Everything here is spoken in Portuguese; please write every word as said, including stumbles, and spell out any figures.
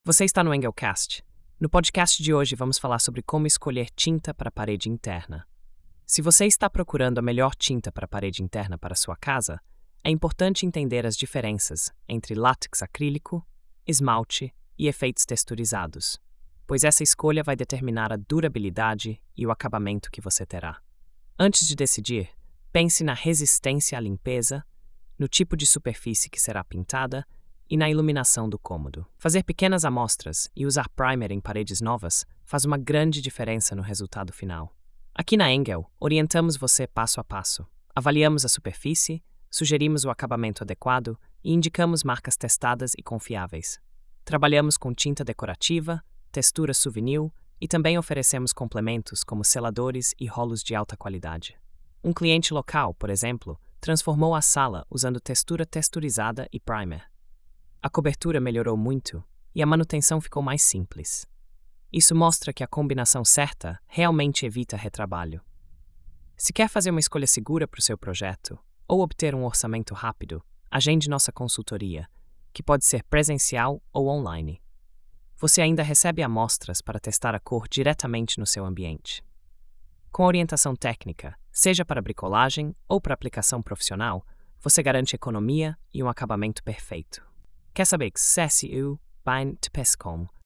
Você está no Engelcast. No podcast de hoje vamos falar sobre como escolher tinta para a parede interna. Se você está procurando a melhor tinta para a parede interna para sua casa, é importante entender as diferenças entre látex acrílico, esmalte e efeitos texturizados, pois essa escolha vai determinar a durabilidade e o acabamento que você terá. Antes de decidir, pense na resistência à limpeza, no tipo de superfície que será pintada e na iluminação do cômodo. Fazer pequenas amostras e usar primer em paredes novas faz uma grande diferença no resultado final. Aqui na Engel, orientamos você passo a passo. Avaliamos a superfície, sugerimos o acabamento adequado e indicamos marcas testadas e confiáveis. Trabalhamos com tinta decorativa, textura souvenir e também oferecemos complementos como seladores e rolos de alta qualidade. Um cliente local, por exemplo, transformou a sala usando textura texturizada e primer. A cobertura melhorou muito e a manutenção ficou mais simples. Isso mostra que a combinação certa realmente evita retrabalho. Se quer fazer uma escolha segura para o seu projeto ou obter um orçamento rápido, agende nossa consultoria, que pode ser presencial ou online. Você ainda recebe amostras para testar a cor diretamente no seu ambiente. Com orientação técnica, seja para bricolagem ou para aplicação profissional, você garante economia e um acabamento perfeito. Quer saber? Acesse o Bain de Pescom